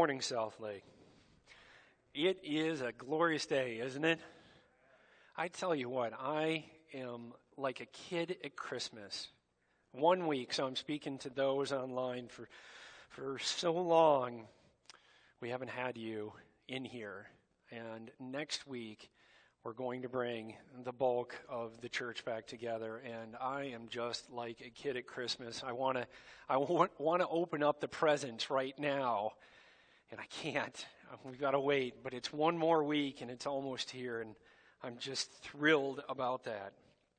morning, South Lake. It is a glorious day, isn't it? I tell you what, I am like a kid at Christmas. 1 week, so I'm speaking to those online for so long. We haven't had you in here. And next week, we're going to bring the bulk of the church back together. And I am just like a kid at Christmas. I want to open up the presents right now. And I can't. We've got to wait. But it's one more week, and it's almost here. And I'm just thrilled about that.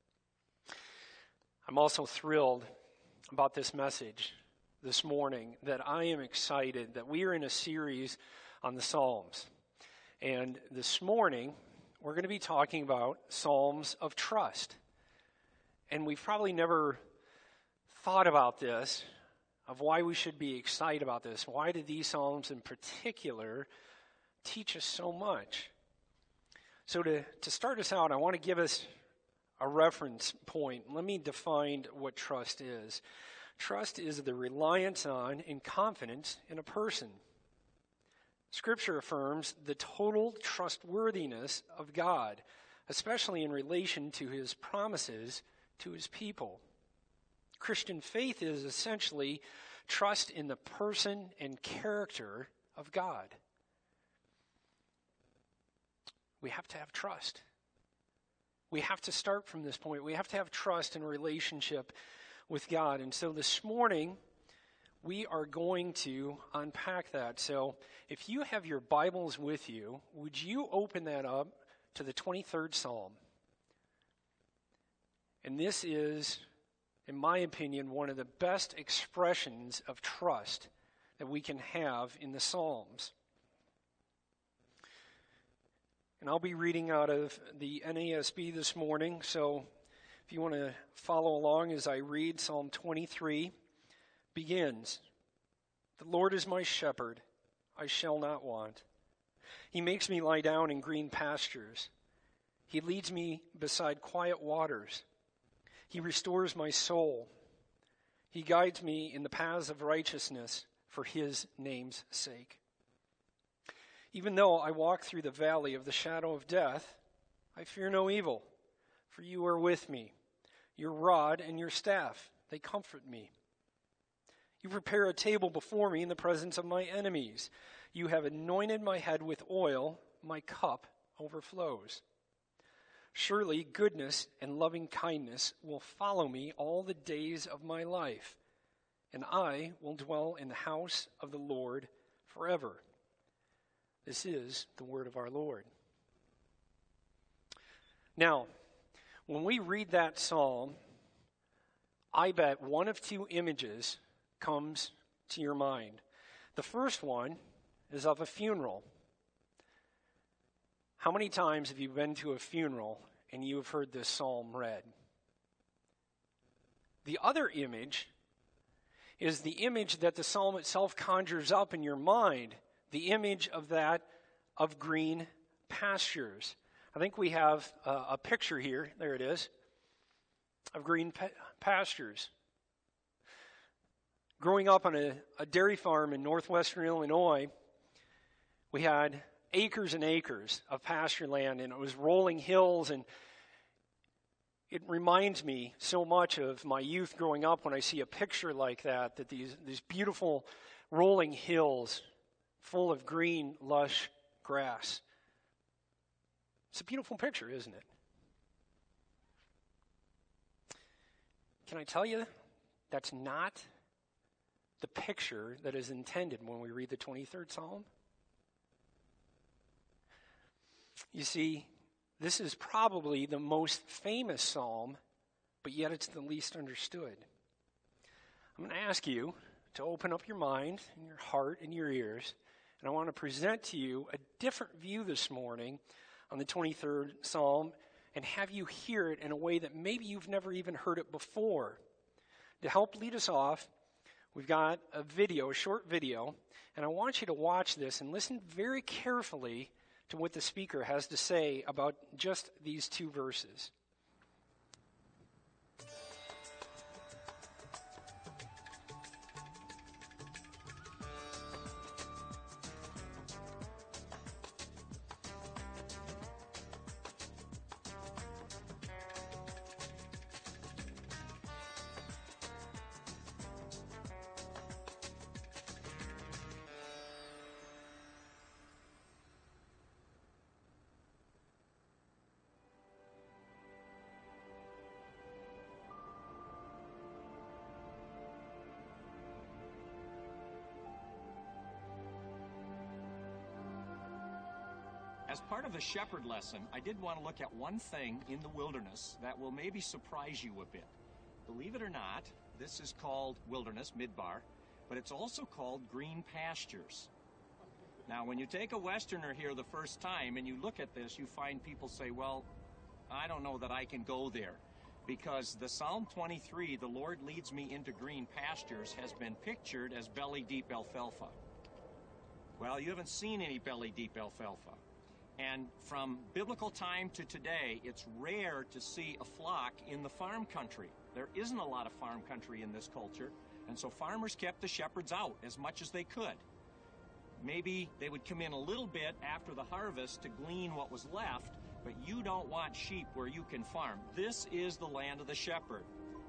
I'm also thrilled about this message this morning, that I am excited that we are in a series on the Psalms. And this morning, we're going to be talking about Psalms of trust. And we've probably never thought about this, of why we should be excited about this. Why do these Psalms in particular teach us so much? So to start us out, I want to give us a reference point. Let me define what trust is. Trust is the reliance on and confidence in a person. Scripture affirms the total trustworthiness of God, especially in relation to his promises to his people. Christian faith is essentially trust in the person and character of God. We have to have trust. We have to start from this point. We have to have trust in a relationship with God. And so this morning, we are going to unpack that. So if you have your Bibles with you, would you open that up to the 23rd Psalm? And this is, in my opinion, one of the best expressions of trust that we can have in the Psalms. And I'll be reading out of the NASB this morning, so if you want to follow along as I read, Psalm 23 begins. The Lord is my shepherd, I shall not want. He makes me lie down in green pastures. He leads me beside quiet waters. He restores my soul. He guides me in the paths of righteousness for his name's sake. Even though I walk through the valley of the shadow of death, I fear no evil, for you are with me. Your rod and your staff, they comfort me. You prepare a table before me in the presence of my enemies. You have anointed my head with oil, my cup overflows. Surely goodness and loving kindness will follow me all the days of my life, and I will dwell in the house of the Lord forever. This is the word of our Lord. Now, when we read that psalm, I bet one of two images comes to your mind. The first one is of a funeral. How many times have you been to a funeral and you have heard this psalm read? The other image is the image that the psalm itself conjures up in your mind, the image of green pastures. I think we have a picture here, there it is, of green pastures. Growing up on a dairy farm in northwestern Illinois, we had acres and acres of pasture land, and it was rolling hills, and it reminds me so much of my youth growing up when I see a picture like that these beautiful rolling hills full of green, lush grass. It's a beautiful picture, isn't it? Can I tell you, that's not the picture that is intended when we read the 23rd Psalm? You see, this is probably the most famous psalm, but yet it's the least understood. I'm going to ask you to open up your mind and your heart and your ears, and I want to present to you a different view this morning on the 23rd Psalm and have you hear it in a way that maybe you've never even heard it before. To help lead us off, we've got a short video, and I want you to watch this and listen very carefully to what the speaker has to say about just these two verses. As part of the shepherd lesson, I did want to look at one thing in the wilderness that will maybe surprise you a bit. Believe it or not, this is called wilderness, midbar, but it's also called green pastures. Now, when you take a Westerner here the first time and you look at this, you find people say, well, I don't know that I can go there, because the Psalm 23, the Lord leads me into green pastures, has been pictured as belly-deep alfalfa. Well, you haven't seen any belly-deep alfalfa. And from biblical time to today, it's rare to see a flock in the farm country. There isn't a lot of farm country in this culture, and so farmers kept the shepherds out as much as they could. Maybe they would come in a little bit after the harvest to glean what was left, but you don't want sheep where you can farm. This is the land of the shepherd.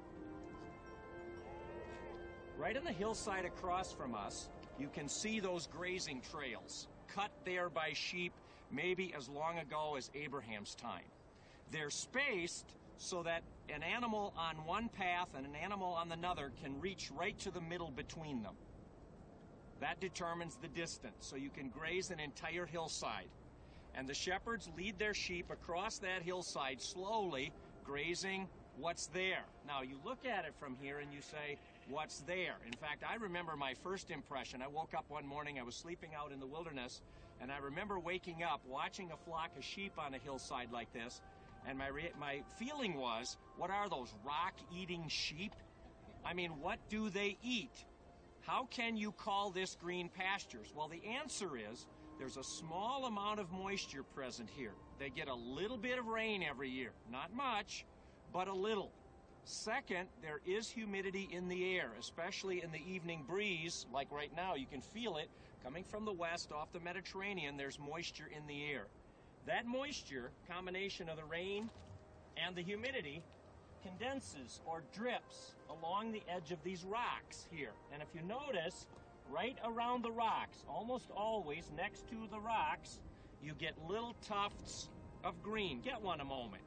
Right on the hillside across from us, you can see those grazing trails, cut there by sheep maybe as long ago as Abraham's time. They're spaced so that an animal on one path and an animal on another can reach right to the middle between them. That determines the distance, so you can graze an entire hillside. And the shepherds lead their sheep across that hillside slowly, grazing what's there. Now, you look at it from here and you say, what's there? In fact, I remember my first impression. I woke up one morning, I was sleeping out in the wilderness, and I remember waking up, watching a flock of sheep on a hillside like this, and my feeling was, what are those, rock-eating sheep? I mean, what do they eat? How can you call this green pastures? Well, the answer is, there's a small amount of moisture present here. They get a little bit of rain every year. Not much, but a little. Second, there is humidity in the air, especially in the evening breeze, like right now. You can feel it coming from the west off the Mediterranean. There's moisture in the air. That moisture, combination of the rain and the humidity, condenses or drips along the edge of these rocks here. And if you notice, right around the rocks, almost always next to the rocks, you get little tufts of green. Get one a moment.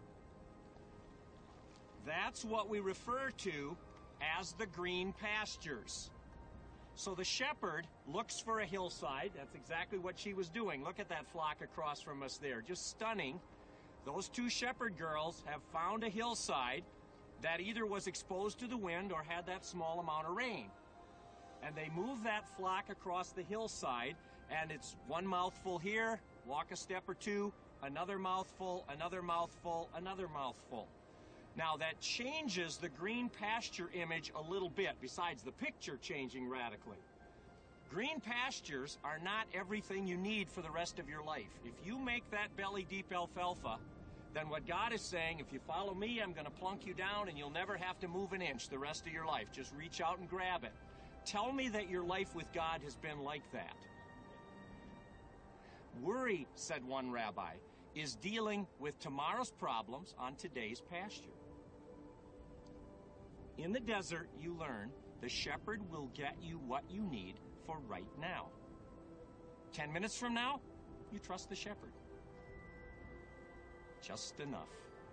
That's what we refer to as the green pastures. So the shepherd looks for a hillside. That's exactly what she was doing. Look at that flock across from us there. Just stunning. Those two shepherd girls have found a hillside that either was exposed to the wind or had that small amount of rain. And they move that flock across the hillside, and it's one mouthful here, walk a step or two, another mouthful, another mouthful, another mouthful. Now that changes the green pasture image a little bit, besides the picture changing radically. Green pastures are not everything you need for the rest of your life. If you make that belly-deep alfalfa, then what God is saying, if you follow me, I'm going to plunk you down and you'll never have to move an inch the rest of your life. Just reach out and grab it. Tell me that your life with God has been like that. Worry, said one rabbi, is dealing with tomorrow's problems on today's pasture. In the desert, you learn the shepherd will get you what you need for right now. 10 minutes from now, you trust the shepherd. Just enough.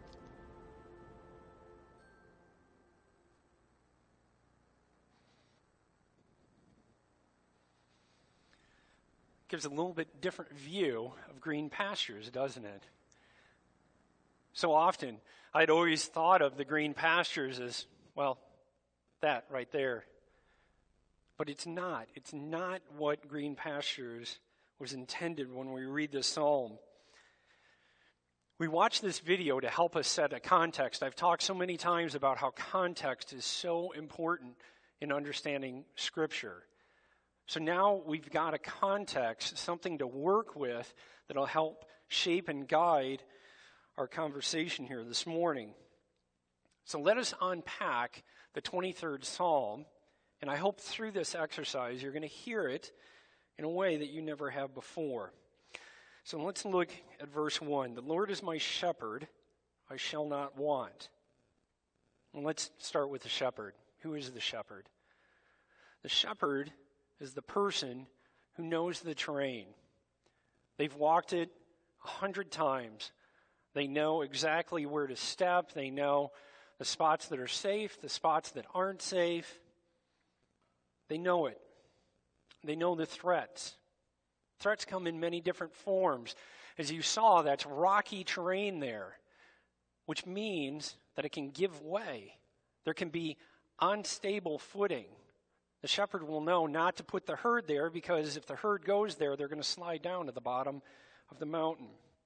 Gives a little bit different view of green pastures, doesn't it? So often, I'd always thought of the green pastures as, well, that right there. But it's not. It's not what green pastures was intended when we read this psalm. We watch this video to help us set a context. I've talked so many times about how context is so important in understanding Scripture. So now we've got a context, something to work with that'll help shape and guide our conversation here this morning. So let us unpack the 23rd Psalm, and I hope through this exercise you're going to hear it in a way that you never have before. So let's look at verse 1. The Lord is my shepherd, I shall not want. And let's start with the shepherd. Who is the shepherd? The shepherd is the person who knows the terrain. They've walked it 100 times. They know exactly where to step. They know the spots that are safe, the spots that aren't safe. They know it. They know the threats. Threats come in many different forms. As you saw, that's rocky terrain there, which means that it can give way. There can be unstable footing. The shepherd will know not to put the herd there, because if the herd goes there, they're going to slide down to the bottom of the mountain.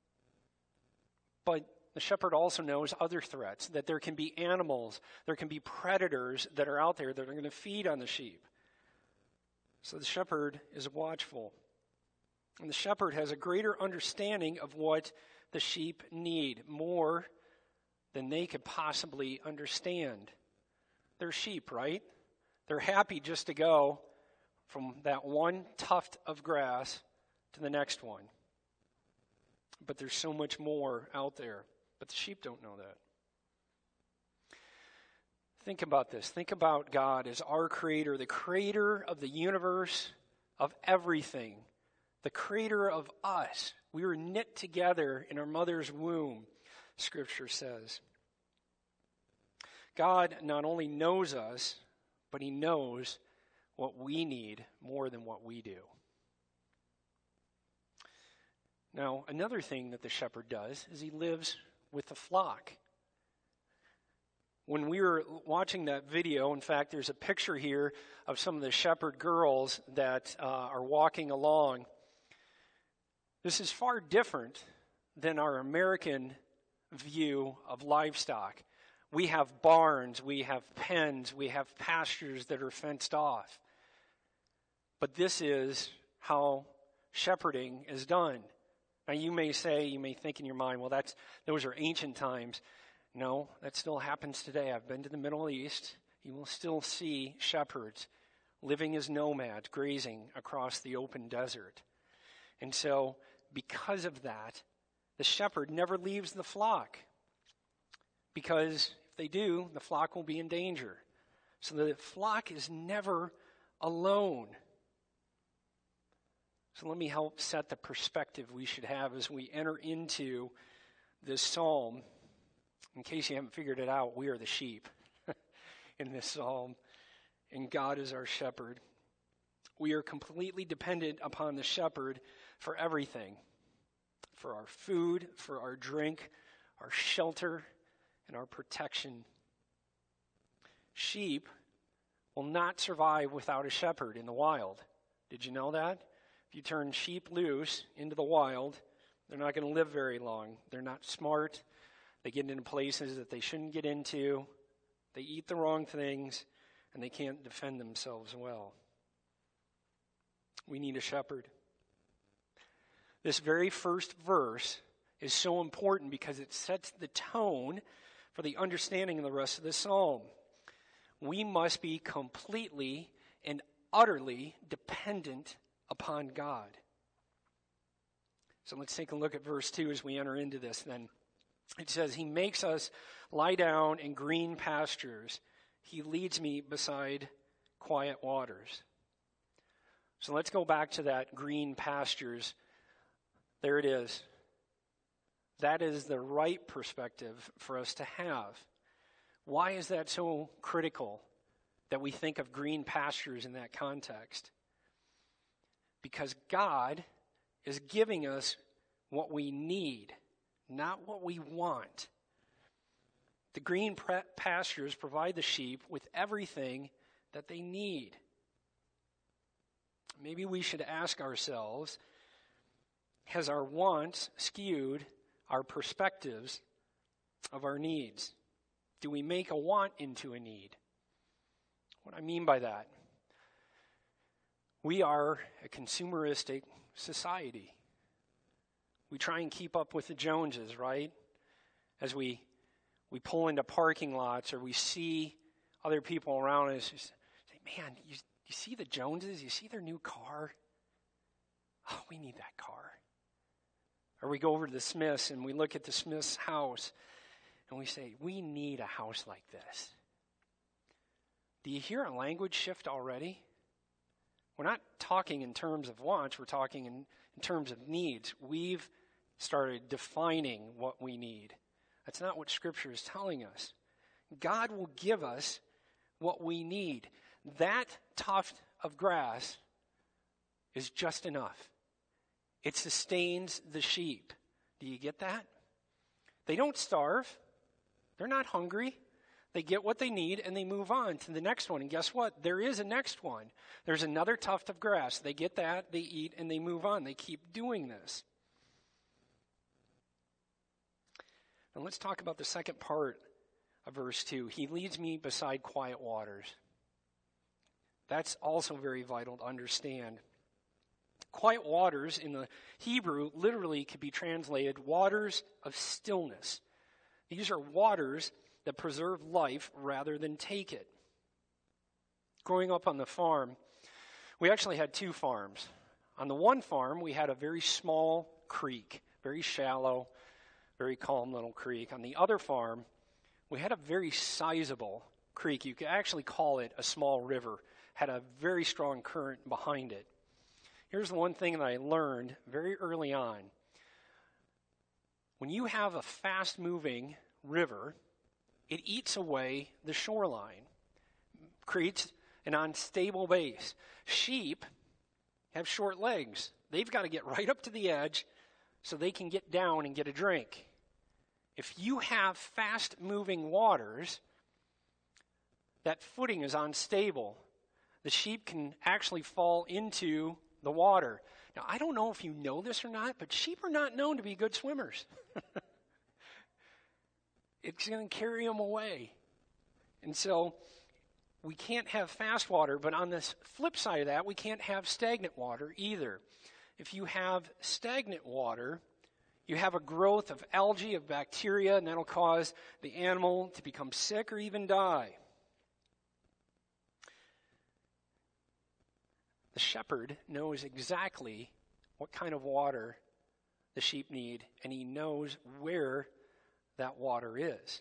But the shepherd also knows other threats, that there can be animals, there can be predators that are out there that are going to feed on the sheep. So the shepherd is watchful. And the shepherd has a greater understanding of what the sheep need, more than they could possibly understand. They're sheep, right? They're happy just to go from that one tuft of grass to the next one. But there's so much more out there. But the sheep don't know that. Think about this. Think about God as our creator, the creator of the universe, of everything, the creator of us. We were knit together in our mother's womb, Scripture says. God not only knows us, but he knows what we need more than what we do. Now, another thing that the shepherd does is he lives with the flock. When we were watching that video, in fact, there's a picture here of some of the shepherd girls that are walking along. This is far different than our American view of livestock. We have barns, we have pens, we have pastures that are fenced off. But this is how shepherding is done. Now you may think in your mind, well, those are ancient times. No, that still happens today. I've been to the Middle East. You will still see shepherds living as nomads, grazing across the open desert. And so, because of that, the shepherd never leaves the flock. Because if they do, the flock will be in danger. So the flock is never alone. So let me help set the perspective we should have as we enter into this psalm. In case you haven't figured it out, we are the sheep in this psalm, and God is our shepherd. We are completely dependent upon the shepherd for everything, for our food, for our drink, our shelter, and our protection. Sheep will not survive without a shepherd in the wild. Did you know that? If you turn sheep loose into the wild, they're not going to live very long. They're not smart. They get into places that they shouldn't get into. They eat the wrong things, and they can't defend themselves well. We need a shepherd. This very first verse is so important because it sets the tone for the understanding of the rest of the psalm. We must be completely and utterly dependent upon God. So let's take a look at verse 2 as we enter into this then. It says, he makes us lie down in green pastures. He leads me beside quiet waters. So let's go back to that green pastures. There it is. That is the right perspective for us to have. Why is that so critical that we think of green pastures in that context? Because God is giving us what we need, not what we want. The green pastures provide the sheep with everything that they need. Maybe we should ask ourselves, has our wants skewed our perspectives of our needs? Do we make a want into a need? What I mean by that, we are a consumeristic society. We try and keep up with the Joneses, right? As we pull into parking lots or we see other people around us, say, man, you see the Joneses? You see their new car? Oh, we need that car. Or we go over to the Smiths and we look at the Smiths' house and we say, we need a house like this. Do you hear a language shift already? We're not talking in terms of wants, we're talking in terms of needs. We've started defining what we need. That's not what Scripture is telling us. God will give us what we need. That tuft of grass is just enough. It sustains the sheep. Do you get that? They don't starve. They're not hungry. They get what they need and they move on to the next one. And guess what? There is a next one. There's another tuft of grass. They get that, they eat, and they move on. They keep doing this. And let's talk about the second part of verse 2. He leads me beside quiet waters. That's also very vital to understand. Quiet waters in the Hebrew literally could be translated waters of stillness. These are waters that preserve life rather than take it. Growing up on the farm, we actually had two farms. On the one farm, we had a very small creek, very shallow, very calm little creek. On the other farm, we had a very sizable creek. You could actually call it a small river. Had a very strong current behind it. Here's the one thing that I learned very early on. When you have a fast-moving river, it eats away the shoreline, creates an unstable base. Sheep have short legs. They've got to get right up to the edge so they can get down and get a drink. If you have fast-moving waters, that footing is unstable. The sheep can actually fall into the water. Now, I don't know if you know this or not, but sheep are not known to be good swimmers. It's going to carry them away. And so we can't have fast water, but on the flip side of that, we can't have stagnant water either. If you have stagnant water, you have a growth of algae, of bacteria, and that'll cause the animal to become sick or even die. The shepherd knows exactly what kind of water the sheep need, and he knows where that water is.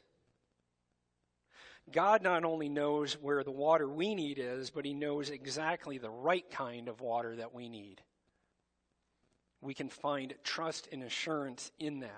God not only knows where the water we need is, but he knows exactly the right kind of water that we need. We can find trust and assurance in that.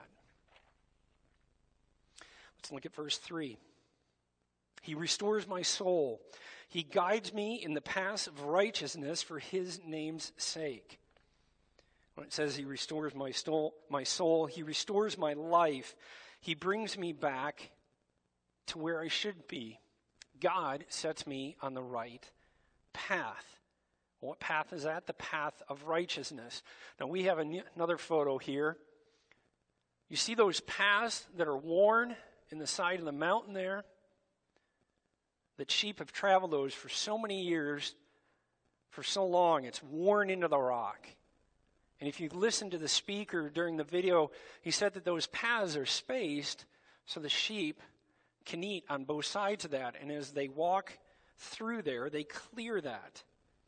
Let's look at verse 3. He restores my soul. He guides me in the paths of righteousness for his name's sake. When it says he restores my soul, he restores my life. He brings me back to where I should be. God sets me on the right path. What path is that? The path of righteousness. Now we have another photo here. You see those paths that are worn in the side of the mountain there? That sheep have traveled those for so many years, for so long, it's worn into the rock. And if you listen to the speaker during the video, he said that those paths are spaced so the sheep can eat on both sides of that. And as they walk through there, they clear that.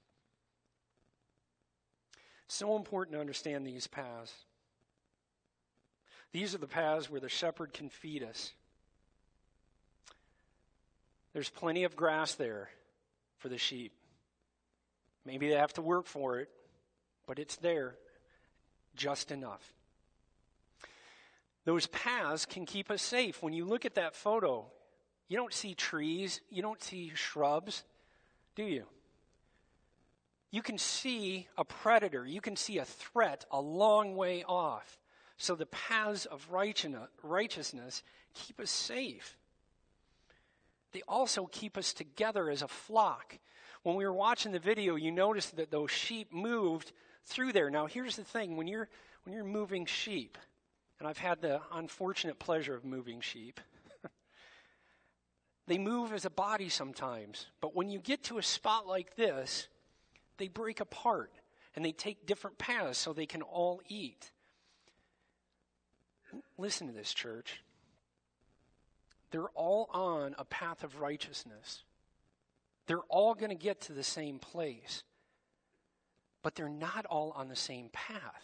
So important to understand these paths. These are the paths where the shepherd can feed us. There's plenty of grass there for the sheep. Maybe they have to work for it, but it's there just enough. Those paths can keep us safe. When you look at that photo, you don't see trees, you don't see shrubs, do you? You can see a predator, you can see a threat a long way off. So the paths of righteousness keep us safe. They also keep us together as a flock. When we were watching the video, you noticed that those sheep moved through there. Now, here's the thing. When you're moving sheep, and I've had the unfortunate pleasure of moving sheep, they move as a body sometimes. But when you get to a spot like this, they break apart, and they take different paths so they can all eat. Listen to this, church. They're all on a path of righteousness. They're all going to get to the same place. But they're not all on the same path.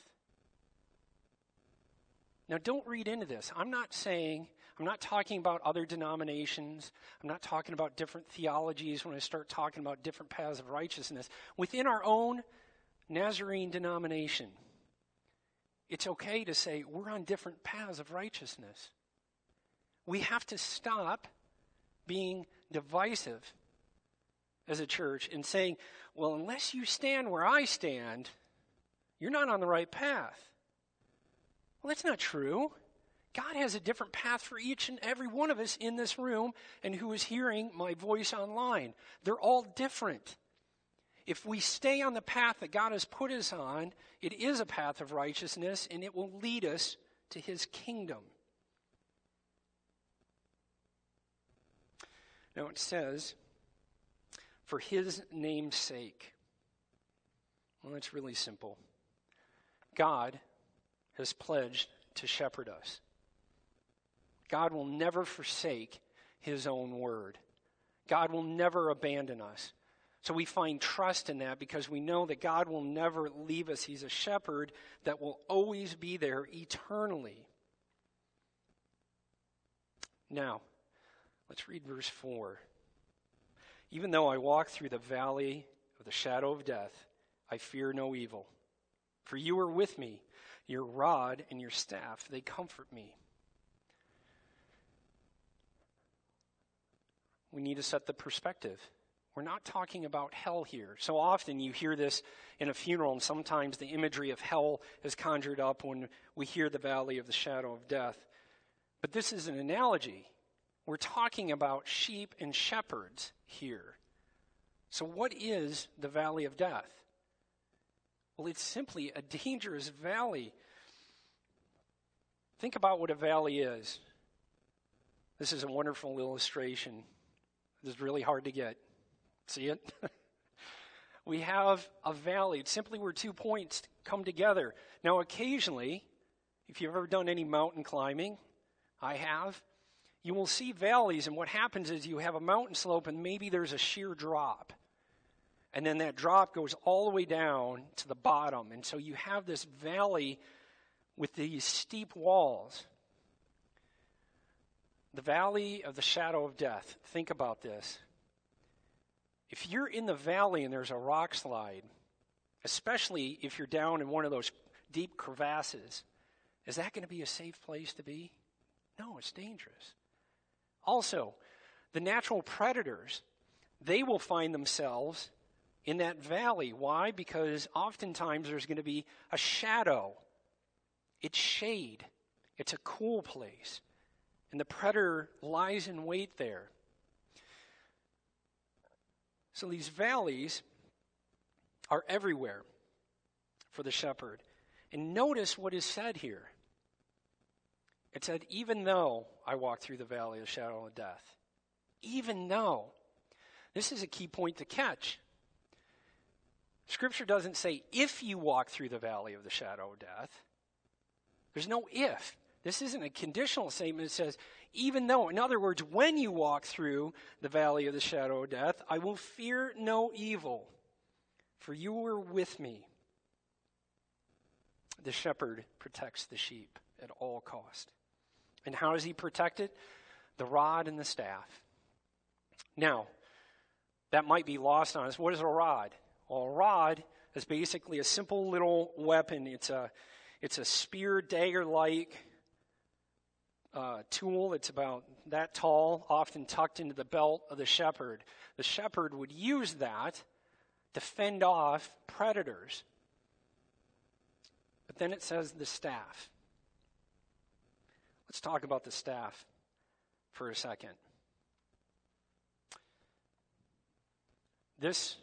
Now, don't read into this. I'm not talking about other denominations. I'm not talking about different theologies when I start talking about different paths of righteousness. Within our own Nazarene denomination, it's okay to say we're on different paths of righteousness. We have to stop being divisive as a church and saying, well, unless you stand where I stand, you're not on the right path. Well, that's not true. God has a different path for each and every one of us in this room and who is hearing my voice online. They're all different. If we stay on the path that God has put us on, it is a path of righteousness, and it will lead us to his kingdom. Now it says, for his name's sake. Well, it's really simple. God has pledged to shepherd us. God will never forsake his own word. God will never abandon us. So we find trust in that because we know that God will never leave us. He's a shepherd that will always be there eternally. Now, let's read verse 4. Even though I walk through the valley of the shadow of death, I fear no evil. For you are with me. Your rod and your staff, they comfort me. We need to set the perspective. We're not talking about hell here. So often you hear this in a funeral, and sometimes the imagery of hell is conjured up when we hear the valley of the shadow of death. But this is an analogy. We're talking about sheep and shepherds here. So what is the valley of death? Well, it's simply a dangerous valley. Think about what a valley is. This is a wonderful illustration. This is really hard to get. See it? We have a valley. It's simply where 2 points come together. Now, occasionally, if you've ever done any mountain climbing, I have, you will see valleys, and what happens is you have a mountain slope and maybe there's a sheer drop. And then that drop goes all the way down to the bottom. And so you have this valley with these steep walls. The valley of the shadow of death. Think about this. If you're in the valley and there's a rock slide, especially if you're down in one of those deep crevasses, is that going to be a safe place to be? No, it's dangerous. Also, the natural predators, they will find themselves in that valley. Why? Because oftentimes there's going to be a shadow. It's shade. It's a cool place. And the predator lies in wait there. So these valleys are everywhere for the shepherd. And notice what is said here. It said, even though I walk through the valley of the shadow of death. Even though. This is a key point to catch. Scripture doesn't say if you walk through the valley of the shadow of death. There's no if. This isn't a conditional statement. It says, even though. In other words, when you walk through the valley of the shadow of death, I will fear no evil, for you are with me. The shepherd protects the sheep at all cost. And how does he protect it? The rod and the staff. Now, that might be lost on us. What is a rod? Well, a rod is basically a simple little weapon. It's a spear, dagger-like tool. It's about that tall, often tucked into the belt of the shepherd. The shepherd would use that to fend off predators. But then it says the staff. Let's talk about the staff for a second. This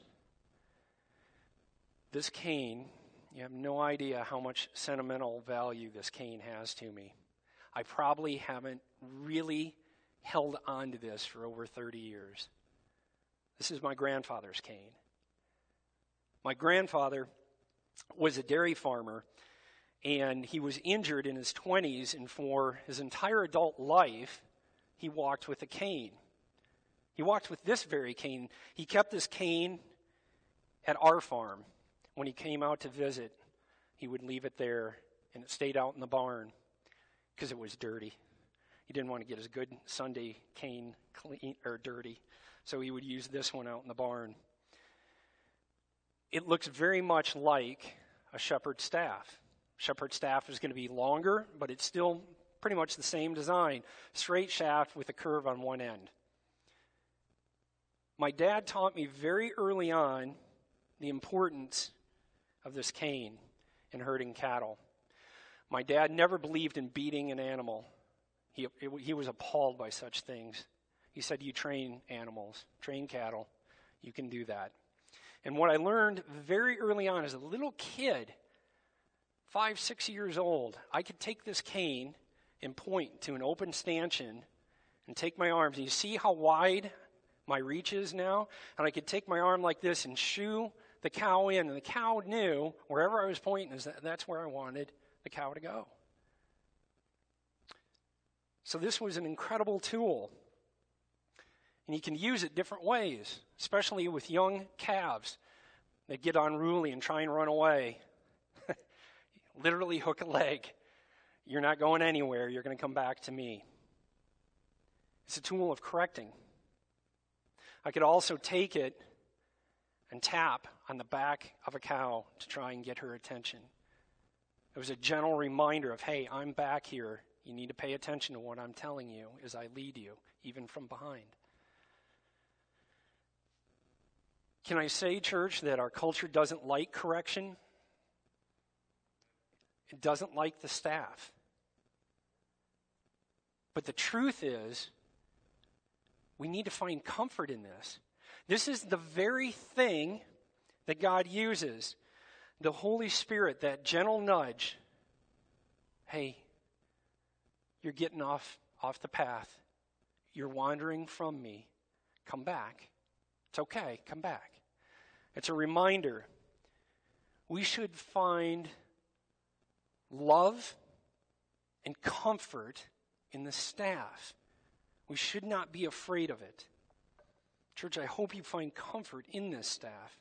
cane, you have no idea how much sentimental value this cane has to me. I probably haven't really held on to this for over 30 years. This is my grandfather's cane. My grandfather was a dairy farmer, and he was injured in his 20s, and for his entire adult life, he walked with a cane. He walked with this very cane. He kept this cane at our farm. When he came out to visit, he would leave it there, and it stayed out in the barn because it was dirty. He didn't want to get his good Sunday cane clean or dirty, so he would use this one out in the barn. It looks very much like a shepherd's staff. Shepherd's staff is going to be longer, but it's still pretty much the same design. Straight shaft with a curve on one end. My dad taught me very early on the importance of this cane in herding cattle. My dad never believed in beating an animal. He was appalled by such things. He said, you train animals, train cattle. You can do that. And what I learned very early on as a little kid, 5, 6 years old, I could take this cane and point to an open stanchion and take my arms. And you see how wide my reach is now? And I could take my arm like this and shoo the cow in. And the cow knew wherever I was pointing, that's where I wanted the cow to go. So this was an incredible tool. And you can use it different ways, especially with young calves that get unruly and try and run away. Literally hook a leg. You're not going anywhere. You're going to come back to me. It's a tool of correcting. I could also take it and tap on the back of a cow to try and get her attention. It was a gentle reminder of, hey, I'm back here. You need to pay attention to what I'm telling you as I lead you, even from behind. Can I say, church, that our culture doesn't like correction? It doesn't like the staff. But the truth is, we need to find comfort in this. This is the very thing that God uses. The Holy Spirit, that gentle nudge. Hey, you're getting off the path. You're wandering from me. Come back. It's okay. Come back. It's a reminder. We should find love and comfort in the staff. We should not be afraid of it. Church, I hope you find comfort in this staff.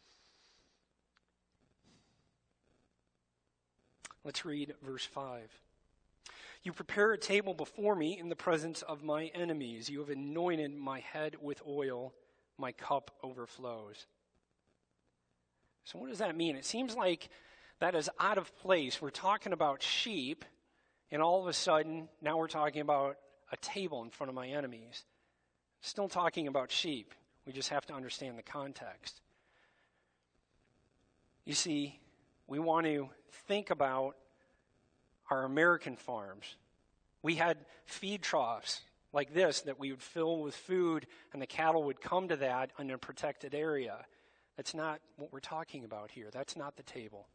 Let's read verse 5. You prepare a table before me in the presence of my enemies. You have anointed my head with oil. My cup overflows. So what does that mean? It seems like that is out of place. We're talking about sheep, and all of a sudden, now we're talking about a table in front of my enemies. Still talking about sheep. We just have to understand the context. You see, we want to think about our American farms. We had feed troughs like this that we would fill with food, and the cattle would come to that in a protected area. That's not what we're talking about here. That's not the table.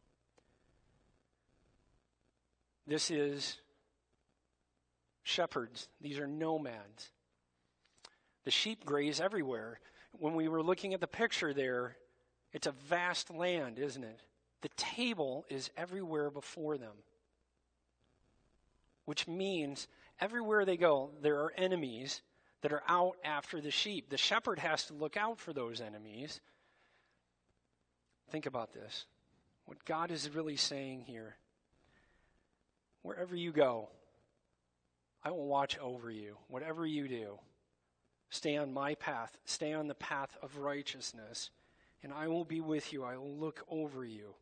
This is shepherds. These are nomads. The sheep graze everywhere. When we were looking at the picture there, it's a vast land, isn't it? The table is everywhere before them. Which means everywhere they go, there are enemies that are out after the sheep. The shepherd has to look out for those enemies. Think about this. What God is really saying here. Wherever you go, I will watch over you. Whatever you do, stay on my path. Stay on the path of righteousness. And I will be with you. I will look over you.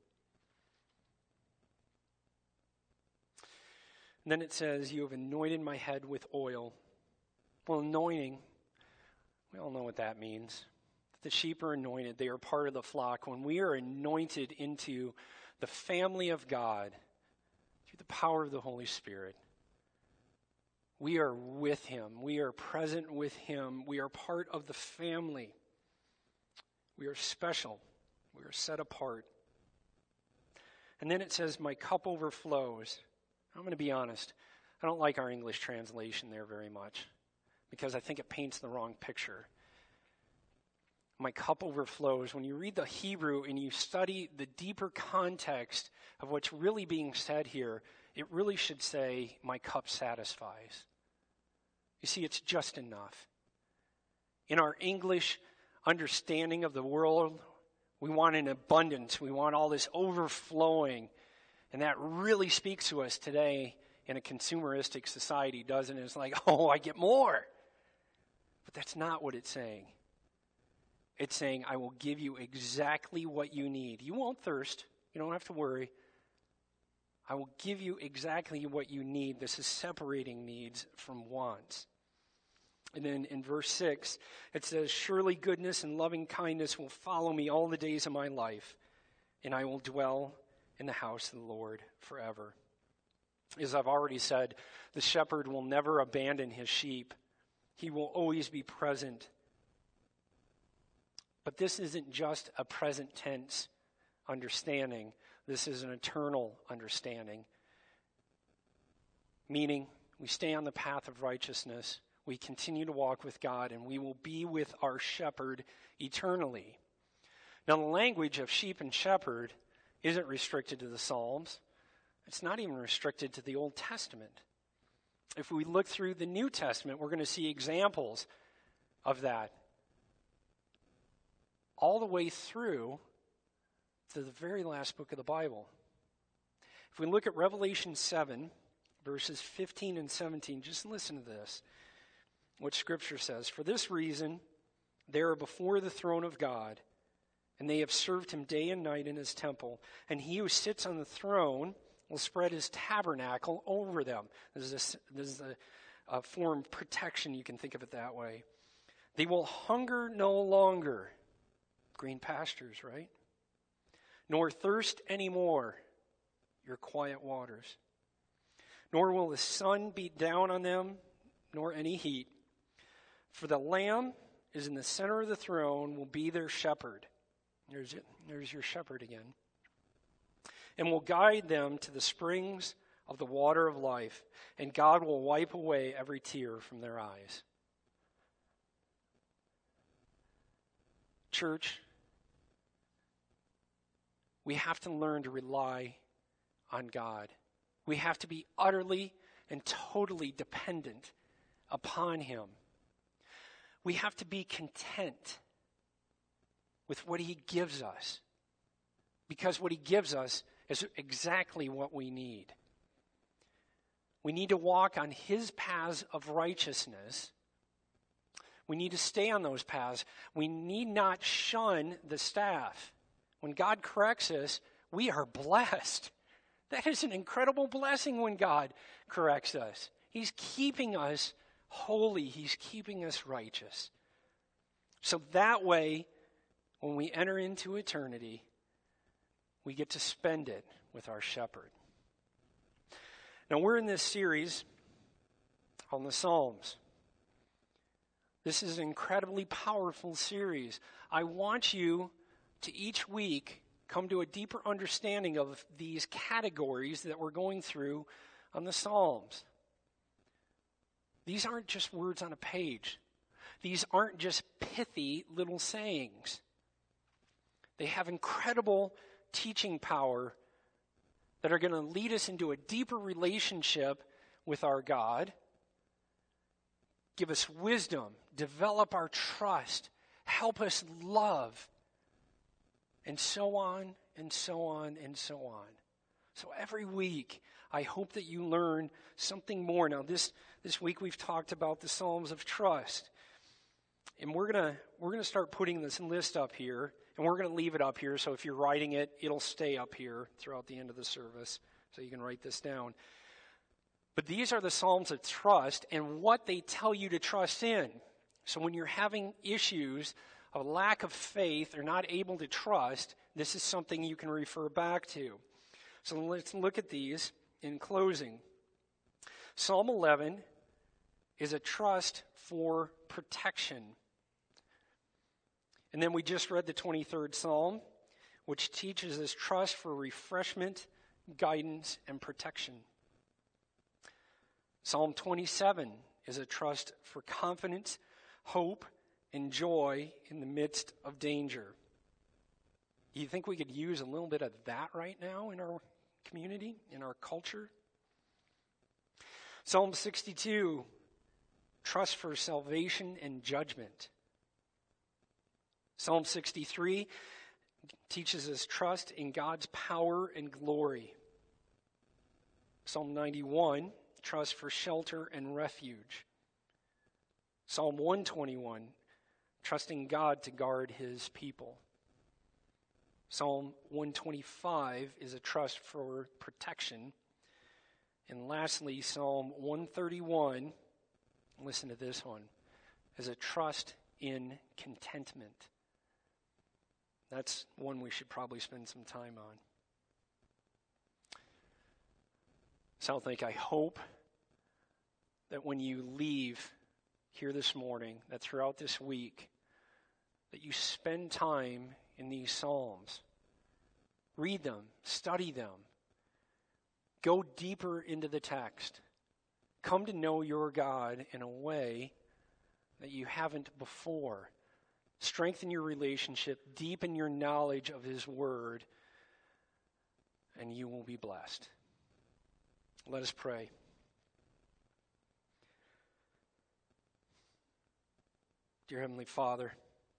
And then it says, you have anointed my head with oil. Well, anointing, we all know what that means. The sheep are anointed. They are part of the flock. When we are anointed into the family of God through the power of the Holy Spirit, we are with him. We are present with him. We are part of the family. We are special. We are set apart. And then it says, my cup overflows. I'm going to be honest. I don't like our English translation there very much because I think it paints the wrong picture. My cup overflows. When you read the Hebrew and you study the deeper context of what's really being said here, it really should say, my cup satisfies. You see, it's just enough. In our English understanding of the world, we want an abundance. We want all this overflowing. And that really speaks to us today in a consumeristic society, doesn't it? It's like, oh, I get more. But that's not what it's saying. It's saying, I will give you exactly what you need. You won't thirst. You don't have to worry. I will give you exactly what you need. This is separating needs from wants. And then in verse 6, it says, surely goodness and loving kindness will follow me all the days of my life, and I will dwell in the house of the Lord forever. As I've already said, the shepherd will never abandon his sheep. He will always be present. But this isn't just a present tense understanding. This is an eternal understanding. Meaning, we stay on the path of righteousness, we continue to walk with God, and we will be with our shepherd eternally. Now, the language of sheep and shepherd isn't restricted to the Psalms. It's not even restricted to the Old Testament. If we look through the New Testament, we're going to see examples of that all the way through to the very last book of the Bible. If we look at Revelation 7, verses 15 and 17, just listen to this, what Scripture says. For this reason, they are before the throne of God, and they have served him day and night in his temple. And he who sits on the throne will spread his tabernacle over them. This is a form of protection, you can think of it that way. They will hunger no longer. Green pastures, right? Nor thirst anymore, your quiet waters. Nor will the sun beat down on them, nor any heat. For the Lamb is in the center of the throne, will be their shepherd. There's your shepherd again. And will guide them to the springs of the water of life, and God will wipe away every tear from their eyes. Church, we have to learn to rely on God. We have to be utterly and totally dependent upon him. We have to be content with what he gives us, because what he gives us is exactly what we need. We need to walk on his paths of righteousness. We need to stay on those paths. We need not shun the staff. When God corrects us, we are blessed. That is an incredible blessing when God corrects us. He's keeping us holy. He's keeping us righteous. So that way, when we enter into eternity, we get to spend it with our shepherd. Now, we're in this series on the Psalms. This is an incredibly powerful series. I want you to each week come to a deeper understanding of these categories that we're going through on the Psalms. These aren't just words on a page. These aren't just pithy little sayings. They have incredible teaching power that are going to lead us into a deeper relationship with our God, give us wisdom, develop our trust, help us love, and so on, and so on, and so on. So every week, I hope that you learn something more. Now, this week we've talked about the Psalms of Trust. And we're gonna start putting this list up here, and we're gonna leave it up here. So if you're writing it, it'll stay up here throughout the end of the service, so you can write this down. But these are the Psalms of Trust and what they tell you to trust in. So when you're having issues of lack of faith or not able to trust, this is something you can refer back to. So let's look at these in closing. Psalm 11 is a trust for protection. And then we just read the 23rd Psalm, which teaches us trust for refreshment, guidance, and protection. Psalm 27 is a trust for confidence, hope, and joy in the midst of danger. Do you think we could use a little bit of that right now in our community, in our culture? Psalm 62, trust for salvation and judgment. Psalm 63 teaches us trust in God's power and glory. Psalm 91, trust for shelter and refuge. Psalm 121, trusting God to guard his people. Psalm 125 is a trust for protection. And lastly, Psalm 131, listen to this one, is a trust in contentment. That's one we should probably spend some time on. Southlake, I hope that when you leave here this morning, that throughout this week, that you spend time in these Psalms. Read them, study them. Go deeper into the text. Come to know your God in a way that you haven't before. Strengthen your relationship, deepen your knowledge of His Word, and you will be blessed. Let us pray. Dear Heavenly Father,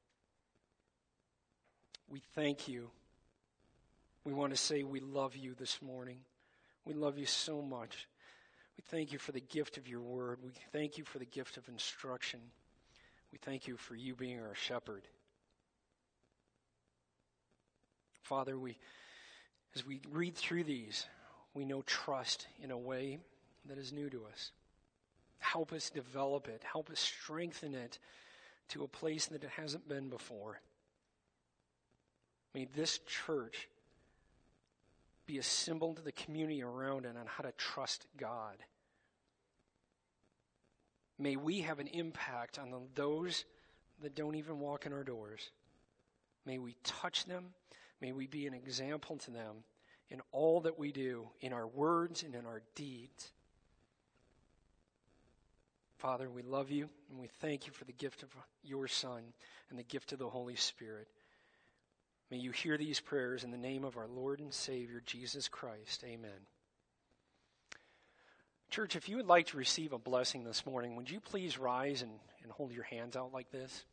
we thank you. We want to say we love you this morning. We love you so much. We thank you for the gift of your word. We thank you for the gift of instruction. We thank you for you being our shepherd. Father, as we read through these, we know trust in a way that is new to us. Help us develop it. Help us strengthen it to a place that it hasn't been before. May this church be a symbol to the community around it on how to trust God. May we have an impact on those that don't even walk in our doors. May we touch them. May we be an example to them in all that we do, in our words and in our deeds. Father, we love you, and we thank you for the gift of your Son and the gift of the Holy Spirit. May you hear these prayers in the name of our Lord and Savior, Jesus Christ. Amen. Church, if you would like to receive a blessing this morning, would you please rise and hold your hands out like this?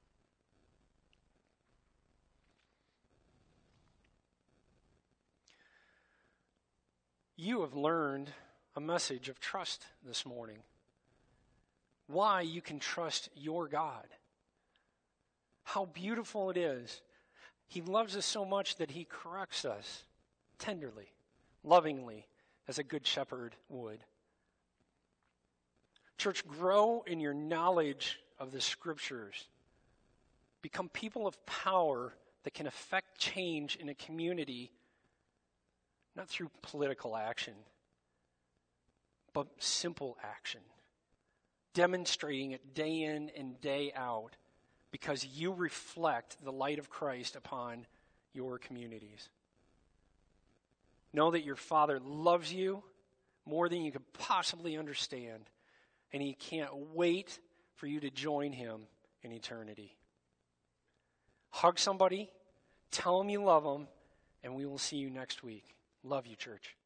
You have learned a message of trust this morning. Why you can trust your God. How beautiful it is. He loves us so much that he corrects us tenderly, lovingly, as a good shepherd would. Church, grow in your knowledge of the Scriptures. Become people of power that can affect change in a community, not through political action, but simple action. Demonstrating it day in and day out because you reflect the light of Christ upon your communities. Know that your Father loves you more than you could possibly understand, and he can't wait for you to join him in eternity. Hug somebody, tell them you love them, and we will see you next week. Love you, church.